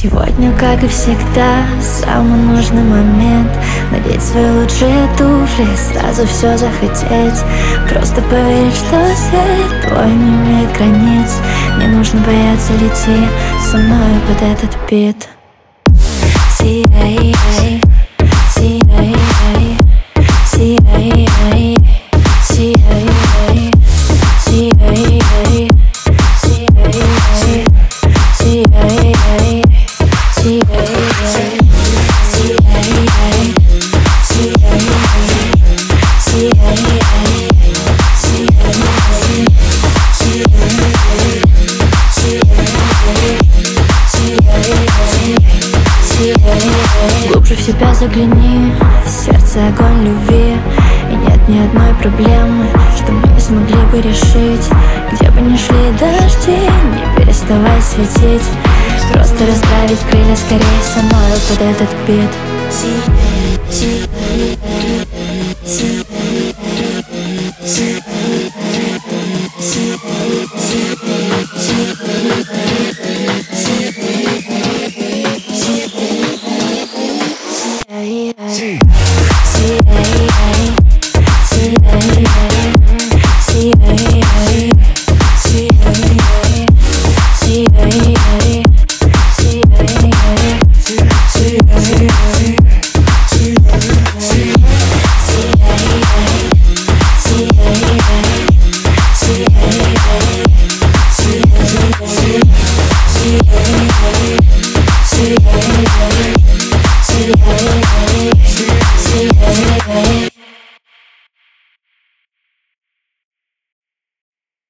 Сегодня, как и всегда, самый нужный момент. Надеть свои лучшие туфли, сразу все захотеть. Просто поверить, что свет твой не имеет границ. Не нужно бояться, лети со мной под этот бит. Сияй, сияй, сияй, сияй, сияй. Глубже в себя загляни, в сердце огонь любви. И нет ни одной проблемы, что мы не смогли бы решить. Где бы ни шли дожди, не переставай светить. Просто расправить крылья скорее со мной под этот бит.